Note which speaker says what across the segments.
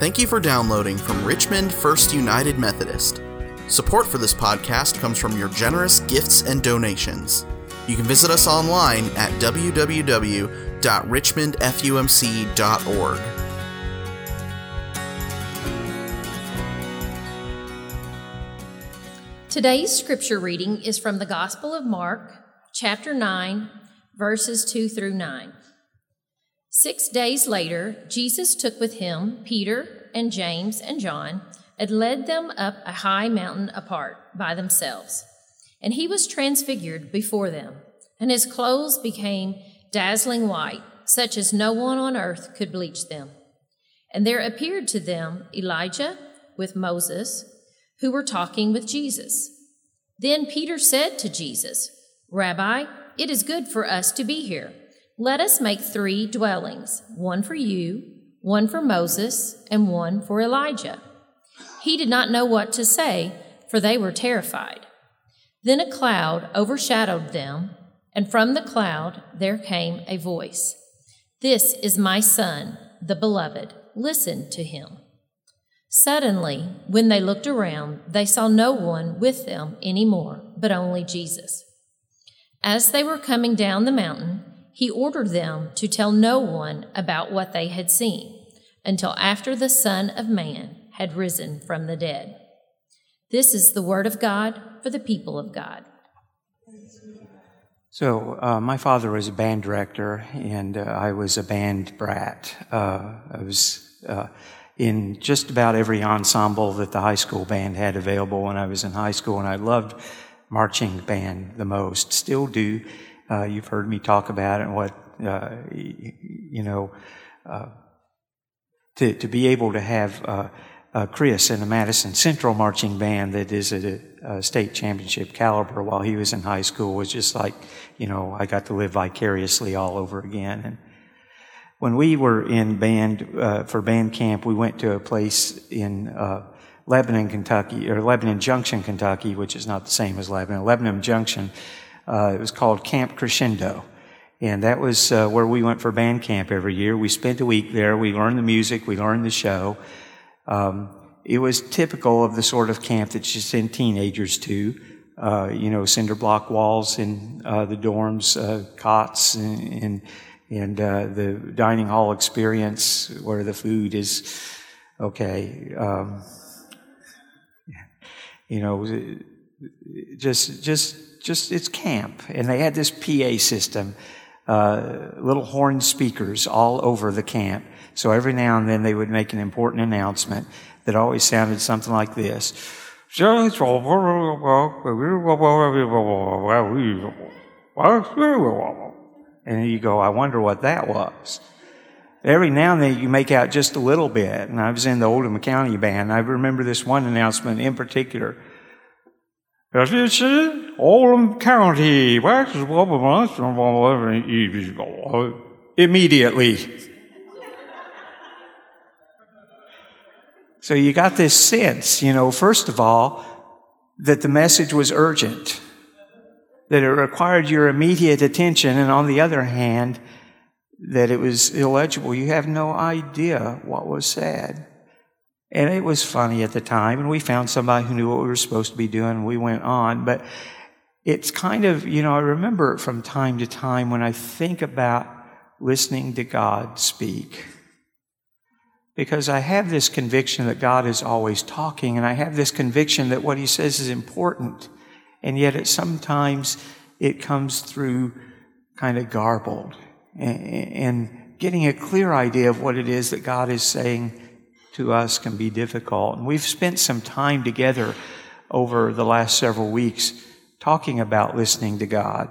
Speaker 1: Thank you for downloading from Richmond First United Methodist. Support for this podcast comes from your generous gifts and donations. You can visit us online at www.richmondfumc.org.
Speaker 2: Today's scripture reading is from the Gospel of Mark, chapter 9, verses 2 through 9. 6 days later, Jesus took with him Peter and James and John and led them up a high mountain apart by themselves. And he was transfigured before them, and his clothes became dazzling white, such as no one on earth could bleach them. And there appeared to them Elijah with Moses, who were talking with Jesus. Then Peter said to Jesus, "Rabbi, it is good for us to be here. Let us make 3 dwellings, one for you, one for Moses, and one for Elijah." He did not know what to say, for they were terrified. Then a cloud overshadowed them, and from the cloud there came a voice, "This is my Son, the Beloved. Listen to him." Suddenly, when they looked around, they saw no one with them anymore, but only Jesus. As they were coming down the mountain, he ordered them to tell no one about what they had seen until after the Son of Man had risen from the dead. This is the word of God for the people of God.
Speaker 3: So my father was a band director, and I was a band brat. I was in just about every ensemble that the high school band had available when I was in high school, and I loved marching band the most. Still do. You've heard me talk about it, and what, to be able to have Chris in the Madison Central Marching Band that is at a state championship caliber while he was in high school was just like, I got to live vicariously all over again. And when we were in band, for band camp, we went to a place in Lebanon, Kentucky, or Lebanon Junction, Kentucky, which is not the same as Lebanon Junction. It was called Camp Crescendo. And that was where we went for band camp every year. We spent a week there. We learned the music. We learned the show. It was typical of the sort of camp that you send teenagers to. Cinder block walls in the dorms, cots, and the dining hall experience where the food is okay. Just it's camp. And they had this PA system, little horn speakers all over the camp. So every now and then they would make an important announcement that always sounded something like this. And you go, I wonder what that was. Every now and then you make out just a little bit. And I was in the Oldham County band. I remember this one announcement in particular. Oldham County. Immediately. So you got this sense, first of all, that the message was urgent, that it required your immediate attention, and on the other hand, that it was illegible. You have no idea what was said. And it was funny at the time, and we found somebody who knew what we were supposed to be doing, and we went on. But it's kind of, I remember from time to time when I think about listening to God speak, because I have this conviction that God is always talking, and I have this conviction that what He says is important, and yet sometimes it comes through kind of garbled, and getting a clear idea of what it is that God is saying to us can be difficult. And we've spent some time together over the last several weeks talking about listening to God.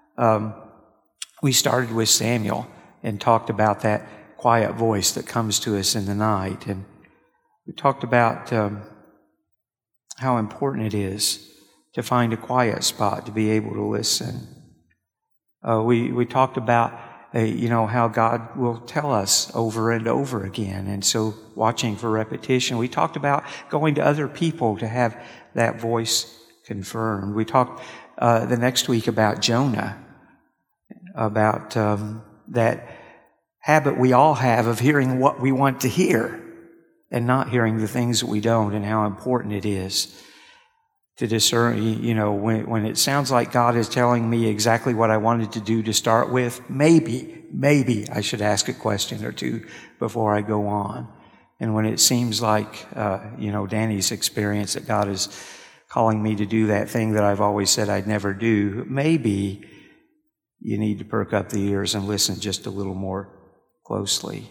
Speaker 3: We started with Samuel and talked about that quiet voice that comes to us in the night. And we talked about how important it is to find a quiet spot to be able to listen. We talked about how God will tell us over and over again, and so watching for repetition. We talked about going to other people to have that voice confirmed. We talked the next week about Jonah, about that habit we all have of hearing what we want to hear. and not hearing the things that we don't, and how important it is to discern, when it sounds like God is telling me exactly what I wanted to do to start with, maybe I should ask a question or two before I go on. And when it seems like, Danny's experience, that God is calling me to do that thing that I've always said I'd never do, maybe you need to perk up the ears and listen just a little more closely.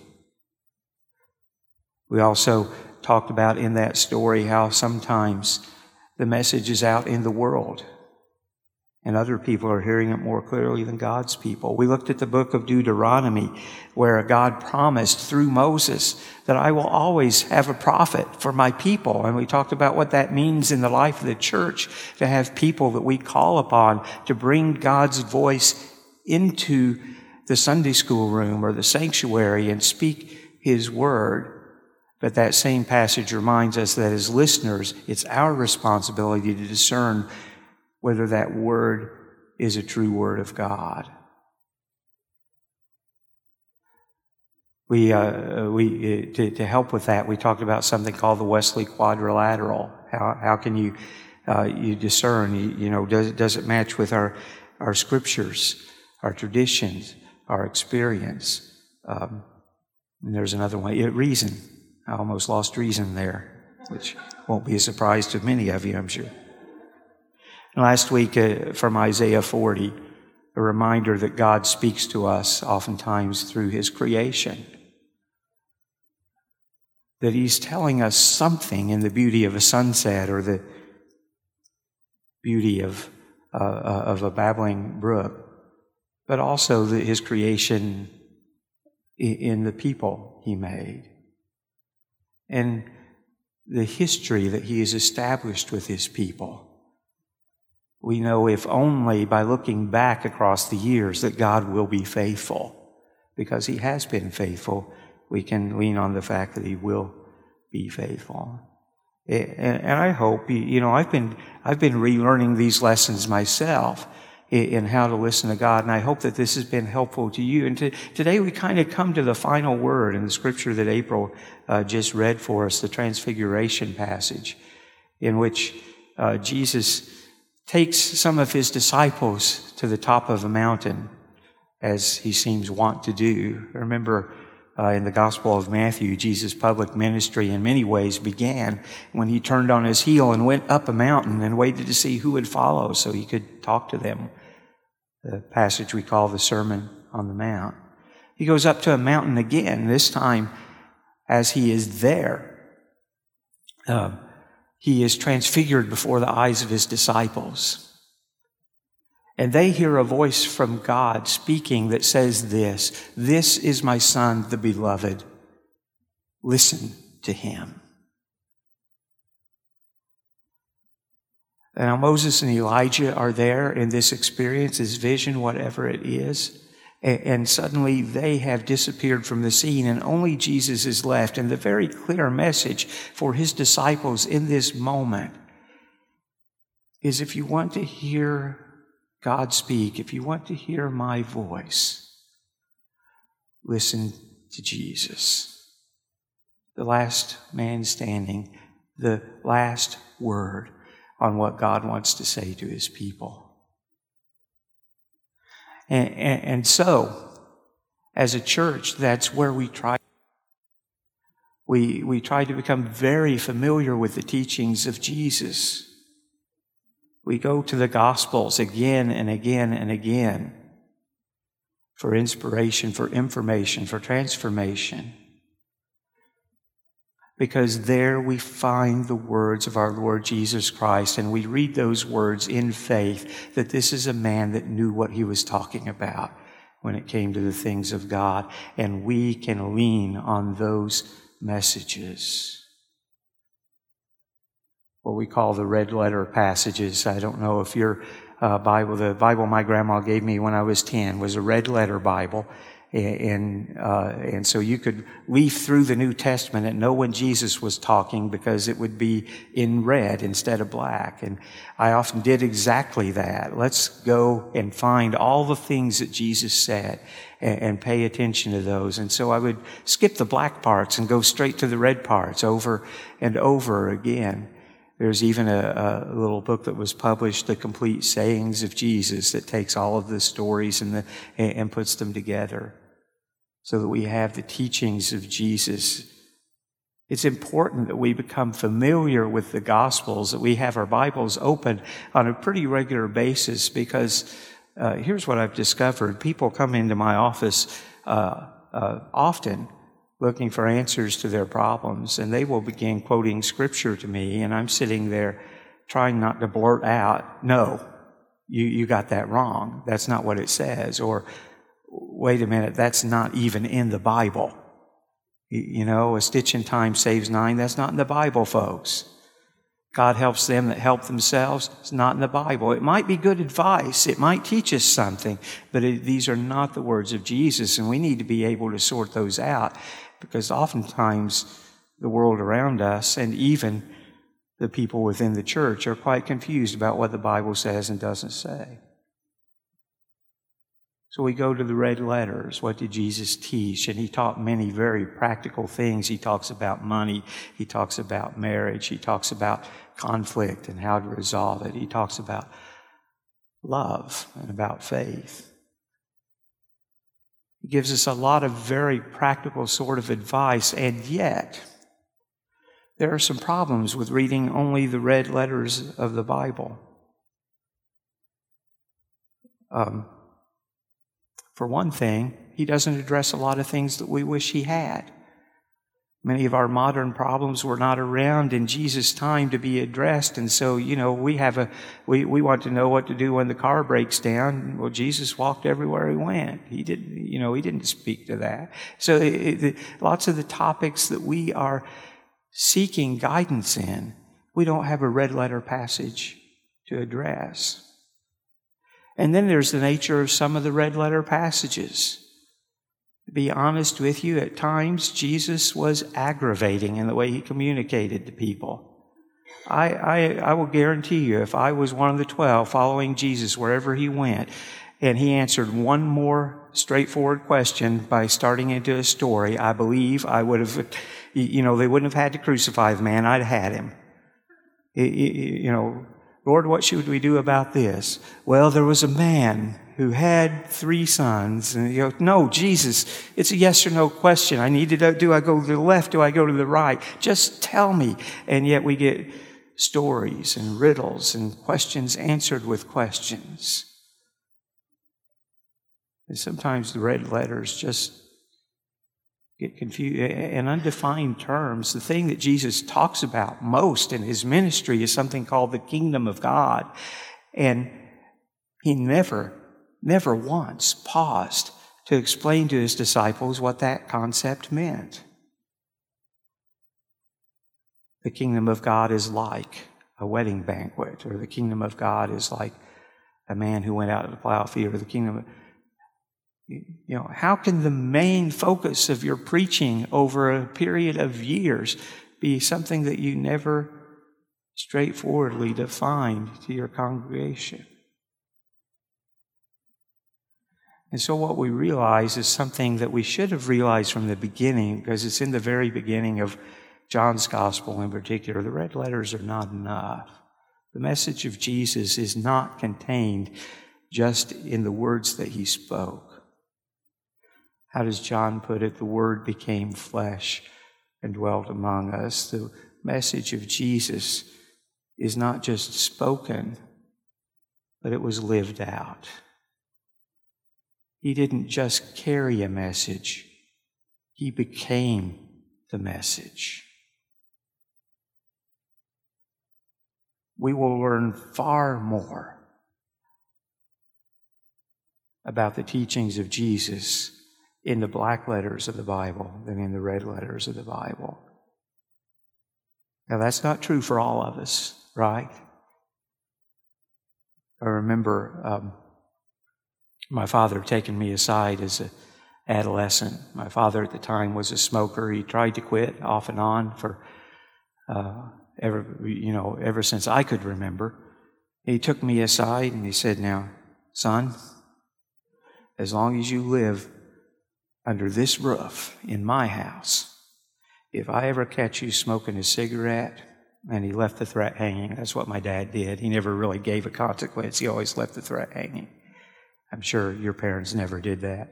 Speaker 3: We also talked about in that story how sometimes the message is out in the world and other people are hearing it more clearly than God's people. We looked at the book of Deuteronomy, where God promised through Moses that I will always have a prophet for my people. And we talked about what that means in the life of the church, to have people that we call upon to bring God's voice into the Sunday school room or the sanctuary and speak His word. But that same passage reminds us that as listeners, it's our responsibility to discern whether that word is a true word of God. To help with that, we talked about something called the Wesley Quadrilateral. How can you discern? Does it match with our scriptures, our traditions, our experience? And there's another one. Reason. I almost lost reason there, which won't be a surprise to many of you, I'm sure. Last week from Isaiah 40, a reminder that God speaks to us oftentimes through His creation. That He's telling us something in the beauty of a sunset or the beauty of a babbling brook, but also His creation in the people He made. And the history that He has established with His people. We know, if only by looking back across the years, that God will be faithful. Because He has been faithful, we can lean on the fact that He will be faithful. And I hope, I've been relearning these lessons myself in how to listen to God, and I hope that this has been helpful to you. And today we kind of come to the final word in the scripture that April just read for us, the Transfiguration passage, in which Jesus takes some of His disciples to the top of a mountain, as He seems wont to do. Remember, in the Gospel of Matthew, Jesus' public ministry in many ways began when He turned on His heel and went up a mountain and waited to see who would follow so He could talk to them. The passage we call the Sermon on the Mount. He goes up to a mountain again, this time as He is there. He is transfigured before the eyes of His disciples. And they hear a voice from God speaking that says this is my Son, the beloved. Listen to Him. And now Moses and Elijah are there in this experience, this vision, whatever it is. And suddenly they have disappeared from the scene, and only Jesus is left. And the very clear message for His disciples in this moment is, if you want to hear God speak, if you want to hear my voice, listen to Jesus. The last man standing, the last word on what God wants to say to His people. And so, as a church, that's where we try. We try to become very familiar with the teachings of Jesus. We go to the Gospels again and again and again for inspiration, for information, for transformation. Because there we find the words of our Lord Jesus Christ, and we read those words in faith that this is a man that knew what he was talking about when it came to the things of God, and we can lean on those messages. What we call the red letter passages. I don't know if your Bible, the Bible my grandma gave me when I was 10 was a red letter Bible, And so you could leaf through the New Testament and know when Jesus was talking because it would be in red instead of black. And I often did exactly that. Let's go and find all the things that Jesus said and pay attention to those. And so I would skip the black parts and go straight to the red parts over and over again. There's even a little book that was published, The Complete Sayings of Jesus, that takes all of the stories and puts them together so that we have the teachings of Jesus. It's important that we become familiar with the Gospels, that we have our Bibles open on a pretty regular basis, because here's what I've discovered. People come into my office often looking for answers to their problems, and they will begin quoting Scripture to me, and I'm sitting there trying not to blurt out, no, you got that wrong. That's not what it says. Or, wait a minute, that's not even in the Bible. You know, a stitch in time saves 9. That's not in the Bible, folks. God helps them that help themselves. It's not in the Bible. It might be good advice. It might teach us something, but these are not the words of Jesus, and we need to be able to sort those out, because oftentimes the world around us and even the people within the church are quite confused about what the Bible says and doesn't say. So we go to the red letters. What did Jesus teach? And he taught many very practical things. He talks about money. He talks about marriage. He talks about conflict and how to resolve it. He talks about love and about faith. He gives us a lot of very practical sort of advice, and yet there are some problems with reading only the red letters of the Bible. For one thing, he doesn't address a lot of things that we wish he had. Many of our modern problems were not around in Jesus' time to be addressed, and so, we want to know what to do when the car breaks down. Well, Jesus walked everywhere he went. He didn't speak to that. So lots of the topics that we are seeking guidance in, we don't have a red letter passage to address. And then there's the nature of some of the red letter passages. To be honest with you, at times Jesus was aggravating in the way he communicated to people. I will guarantee you, if I was one of the 12 following Jesus wherever he went, and he answered one more straightforward question by starting into a story, I believe I would have, they wouldn't have had to crucify the man. I'd have had him. Lord, what should we do about this? Well, there was a man who had 3 sons. And no, Jesus, it's a yes or no question. I need to know, do I go to the left? Do I go to the right? Just tell me. And yet we get stories and riddles and questions answered with questions. And sometimes the red letters just get confused. And undefined terms, the thing that Jesus talks about most in his ministry is something called the kingdom of God. And he never once paused to explain to his disciples what that concept meant. The kingdom of God is like a wedding banquet, or the kingdom of God is like a man who went out to the plow field, or the kingdom of... how can the main focus of your preaching over a period of years be something that you never straightforwardly defined to your congregation? And so what we realize is something that we should have realized from the beginning, because it's in the very beginning of John's gospel in particular. The red letters are not enough. The message of Jesus is not contained just in the words that he spoke. How does John put it? The Word became flesh and dwelt among us. The message of Jesus is not just spoken, but it was lived out. He didn't just carry a message. He became the message. We will learn far more about the teachings of Jesus in the black letters of the Bible than in the red letters of the Bible. Now, that's not true for all of us, right? I remember my father taking me aside as adolescent. My father at the time was a smoker. He tried to quit off and on for ever since I could remember. He took me aside and he said, "Now, son, as long as you live under this roof in my house, if I ever catch you smoking a cigarette," and he left the threat hanging. That's what my dad did. He never really gave a consequence. He always left the threat hanging. I'm sure your parents never did that.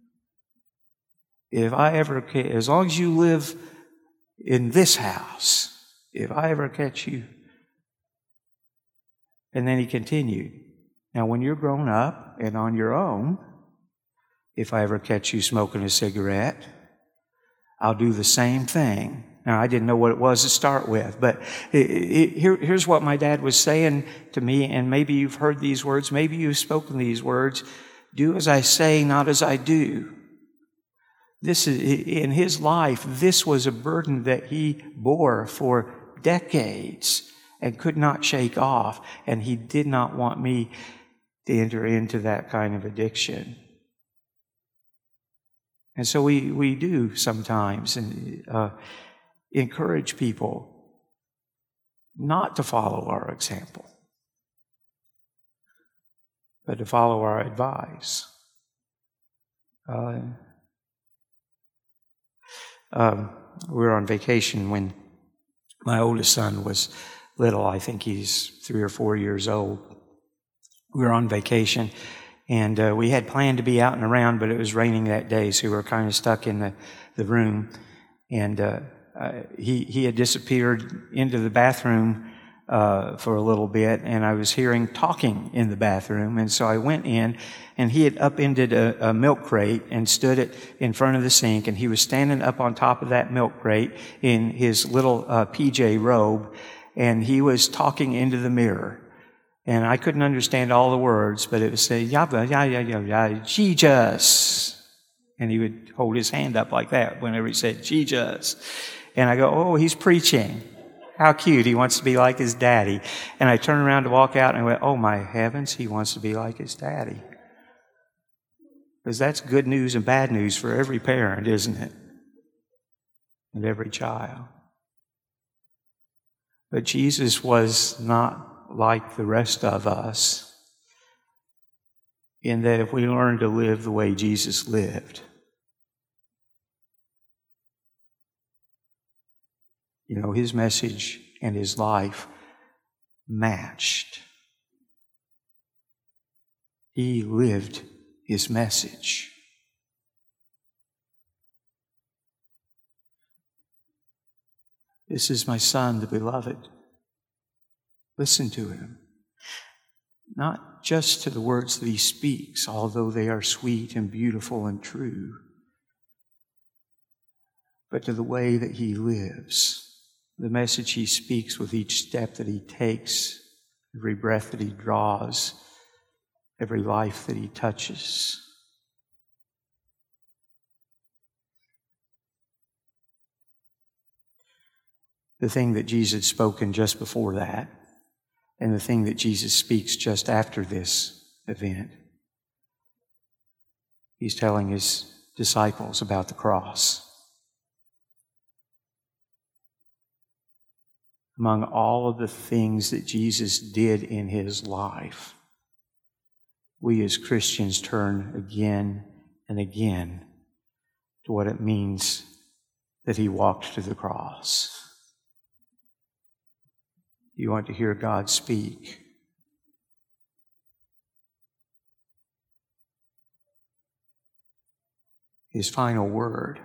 Speaker 3: As long as you live in this house, if I ever catch you. And then he continued, "Now, when you're grown up and on your own, if I ever catch you smoking a cigarette, I'll do the same thing." Now, I didn't know what it was to start with, but here's what my dad was saying to me, and maybe you've heard these words, maybe you've spoken these words: "Do as I say, not as I do." This is, in his life, this was a burden that he bore for decades and could not shake off, and he did not want me to enter into that kind of addiction. And so we do sometimes encourage people not to follow our example, but to follow our advice. We were on vacation when my oldest son was little. I think he's 3 or 4 years old. We were on vacation, and we had planned to be out and around, but it was raining that day, so we were kind of stuck in the room. And he had disappeared into the bathroom for a little bit, and I was hearing talking in the bathroom. And so I went in, and he had upended a milk crate and stood it in front of the sink, and he was standing up on top of that milk crate in his little PJ robe, and he was talking into the mirror. And I couldn't understand all the words, but it would say, "Yabba, ya, ya, ya, ya, Jesus." And he would hold his hand up like that whenever he said, "Jesus." And I go, "Oh, he's preaching. How cute. He wants to be like his daddy." And I turned around to walk out and I went, "Oh my heavens, he wants to be like his daddy." Because that's good news and bad news for every parent, isn't it? And every child. But Jesus was not like the rest of us, in that if we learn to live the way Jesus lived, his message and his life matched. He lived his message. "This is my son, the beloved. Listen to him." Not just to the words that he speaks, although they are sweet and beautiful and true, but to the way that he lives. The message he speaks with each step that he takes, every breath that he draws, every life that he touches. The thing that Jesus had spoken just before that, and the thing that Jesus speaks just after this event, he's telling his disciples about the cross. Among all of the things that Jesus did in his life, we as Christians turn again and again to what it means that he walked to the cross. You want to hear God speak? His final word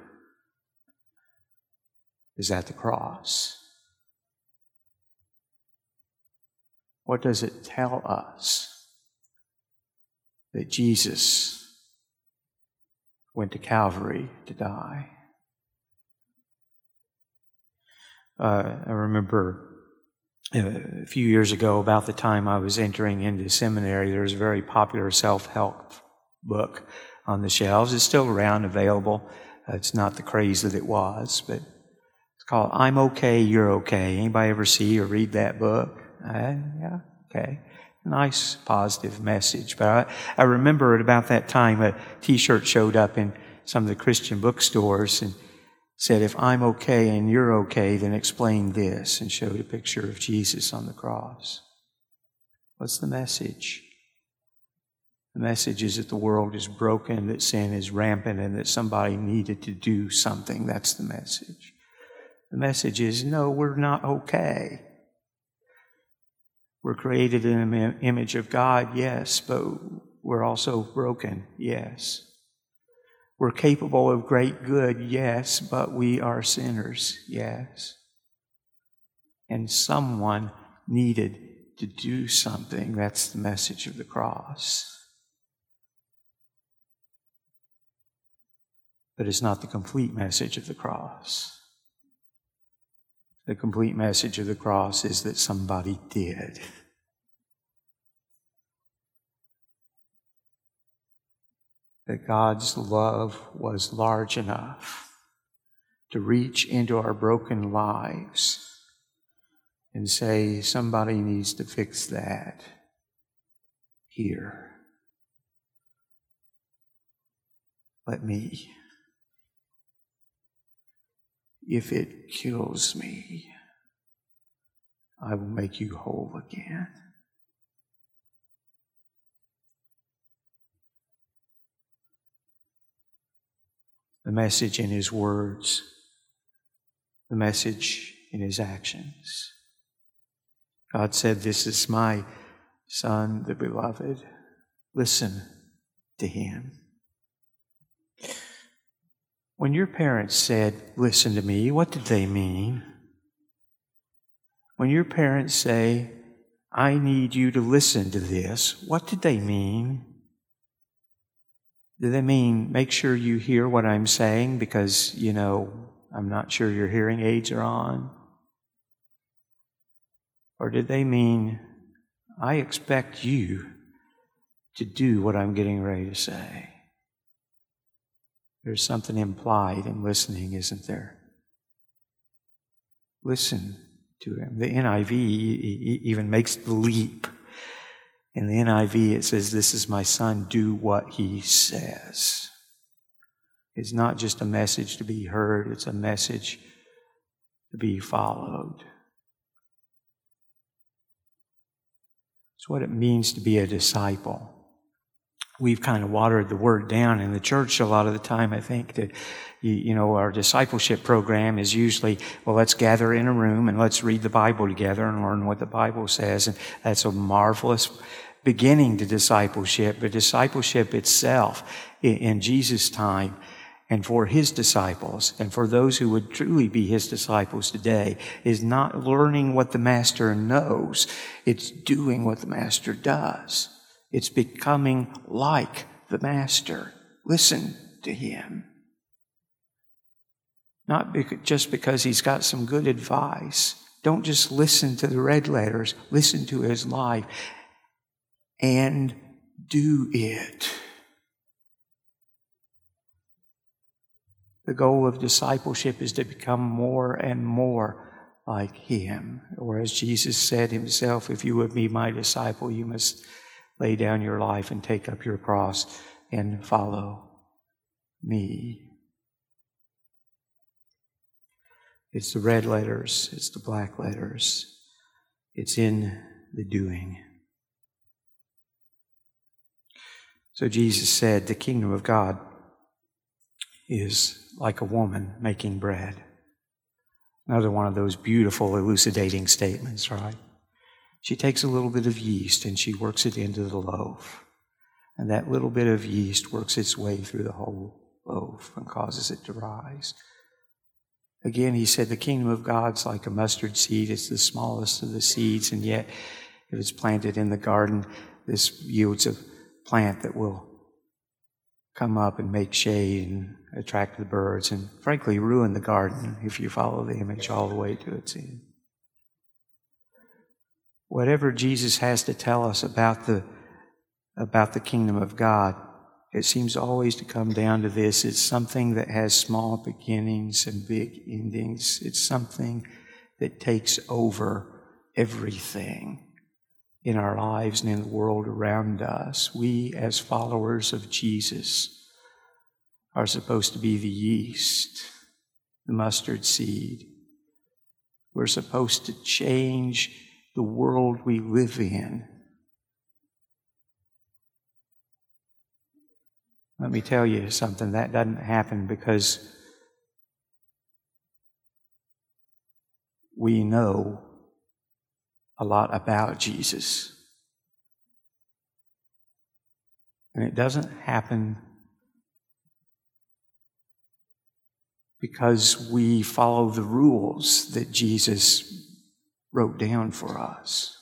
Speaker 3: is at the cross. What does it tell us? That Jesus went to Calvary to die. I remember a few years ago, about the time I was entering into seminary, there was a very popular self-help book on the shelves. It's still around, available. It's not the craze that it was, but it's called "I'm Okay, You're Okay." Anybody ever see or read that book? Yeah, okay. Nice, positive message. But I remember at about that time, a T-shirt showed up in some of the Christian bookstores and said, if I'm okay and you're okay, then explain this, and showed a picture of Jesus on the cross. What's the message? The message is that the world is broken, that sin is rampant, and that somebody needed to do something. That's the message. The message is, no, we're not okay. We're created in the image of God, yes, but we're also broken, yes. We're capable of great good, yes, but we are sinners, yes. And someone needed to do something. That's the message of the cross. But it's not the complete message of the cross. The complete message of the cross is that somebody did. That God's love was large enough to reach into our broken lives and say, somebody needs to fix that here. Let me. If it kills me, I will make you whole again. The message in His words, the message in His actions. God said, this is my Son, the beloved. Listen to Him. When your parents said, listen to me, what did they mean? When your parents say, I need you to listen to this, what did they mean? Do they mean make sure you hear what I'm saying because, I'm not sure your hearing aids are on? Or did they mean, I expect you to do what I'm getting ready to say? There's something implied in listening, isn't there? Listen to Him. The NIV even makes the leap. In the NIV it says, this is my Son, do what He says. It's not just a message to be heard, it's a message to be followed. It's what it means to be a disciple. We've kind of watered the word down in the church a lot of the time. I think that, our discipleship program is usually, well, let's gather in a room and let's read the Bible together and learn what the Bible says. And that's a marvelous beginning to discipleship. But discipleship itself in Jesus' time and for His disciples and for those who would truly be His disciples today is not learning what the Master knows. It's doing what the Master does. It's becoming like the Master. Listen to Him. Not just because He's got some good advice. Don't just listen to the red letters. Listen to His life and do it. The goal of discipleship is to become more and more like Him. Or as Jesus said Himself, if you would be my disciple, you must lay down your life and take up your cross and follow me. It's the red letters. It's the black letters. It's in the doing. So Jesus said, the kingdom of God is like a woman making bread. Another one of those beautiful elucidating statements, right? She takes a little bit of yeast and she works it into the loaf. And that little bit of yeast works its way through the whole loaf and causes it to rise. Again, He said the kingdom of God's like a mustard seed. It's the smallest of the seeds, and yet if it's planted in the garden, this yields a plant that will come up and make shade and attract the birds and frankly ruin the garden if you follow the image all the way to its end. Whatever Jesus has to tell us about the kingdom of God, it seems always to come down to this. It's something that has small beginnings and big endings. It's something that takes over everything in our lives and in the world around us. We, as followers of Jesus, are supposed to be the yeast, the mustard seed. We're supposed to change the world we live in. Let me tell you something, that doesn't happen because we know a lot about Jesus. And it doesn't happen because we follow the rules that Jesus wrote down for us.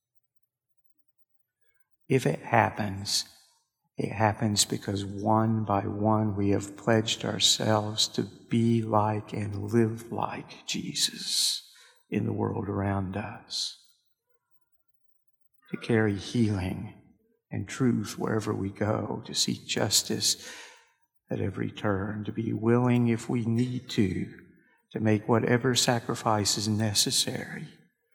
Speaker 3: If it happens because one by one we have pledged ourselves to be like and live like Jesus in the world around us, to carry healing and truth wherever we go, to seek justice at every turn, to be willing, if we need to make whatever sacrifice is necessary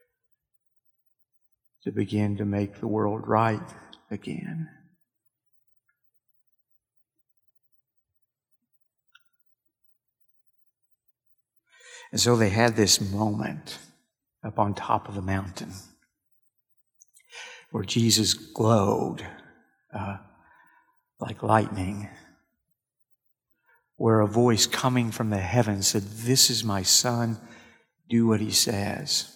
Speaker 3: to begin to make the world right again. And so they had this moment up on top of the mountain where Jesus glowed like lightning, where a voice coming from the heavens said, "This is my Son, do what he says."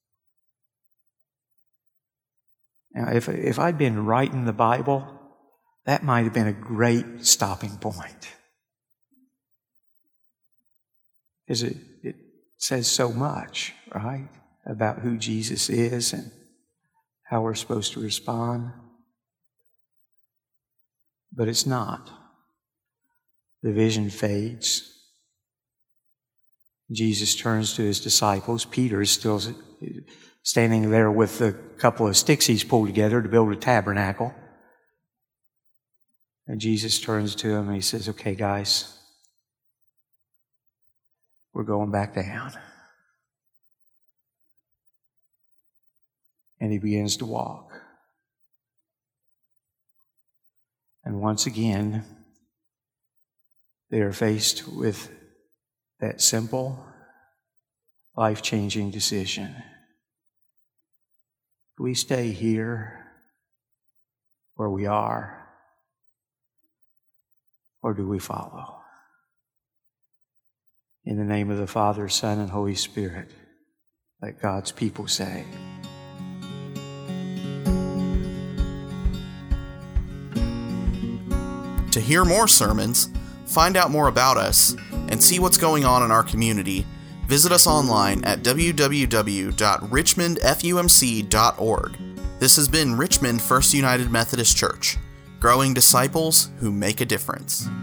Speaker 3: Now, if I'd been writing the Bible, that might have been a great stopping point. Because it says so much, right, about who Jesus is and how we're supposed to respond. But it's not. The vision fades. Jesus turns to his disciples. Peter is still standing there with a couple of sticks he's pulled together to build a tabernacle. And Jesus turns to him and he says, "Okay, guys, we're going back down." And he begins to walk. And once again, they are faced with that simple, life-changing decision. Do we stay here where we are, or do we follow? In the name of the Father, Son, and Holy Spirit, let God's people say,
Speaker 1: To hear more sermons, find out more about us, and see what's going on in our community, visit us online at www.richmondfumc.org. This has been Richmond First United Methodist Church, growing disciples who make a difference.